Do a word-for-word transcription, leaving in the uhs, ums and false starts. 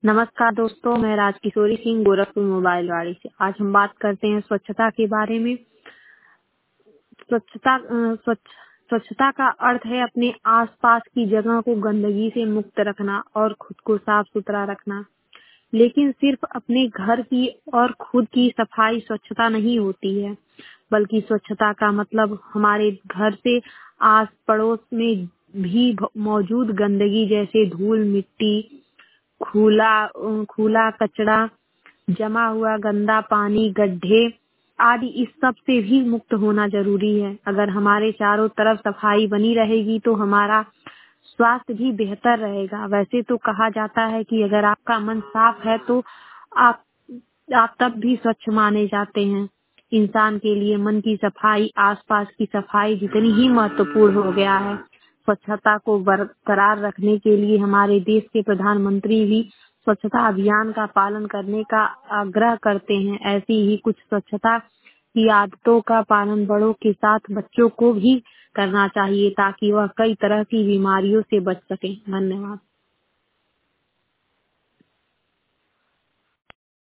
नमस्कार दोस्तों, मैं राजकिशोरी सिंह गोरखपुर मोबाइल वाड़ी से। आज हम बात करते हैं स्वच्छता के बारे में। स्वच्छता अ, स्वच्छ स्वच्छता का अर्थ है अपने आसपास की जगह को गंदगी से मुक्त रखना और खुद को साफ सुथरा रखना। लेकिन सिर्फ अपने घर की और खुद की सफाई स्वच्छता नहीं होती है, बल्कि स्वच्छता का मतलब हमारे घर से आस पड़ोस में भी भ- मौजूद गंदगी जैसे धूल मिट्टी, खुला अ, खुला कचरा, जमा हुआ गंदा पानी, गड्ढे आदि इस सब से भी मुक्त होना जरूरी है। अगर हमारे चारों तरफ सफाई बनी रहेगी तो हमारा स्वास्थ्य भी बेहतर रहेगा। वैसे तो कहा जाता है कि अगर आपका मन साफ है तो आप आप तब भी स्वच्छ माने जाते हैं। इंसान के लिए मन की सफाई आसपास की सफाई जितनी ही महत्वपूर्ण हो गया है। स्वच्छता को बरकरार रखने के लिए हमारे देश के प्रधानमंत्री भी स्वच्छता अभियान का पालन करने का आग्रह करते हैं। ऐसी ही कुछ स्वच्छता की आदतों का पालन बड़ों के साथ बच्चों को भी करना चाहिए ताकि वह कई तरह की बीमारियों से बच सकें। धन्यवाद।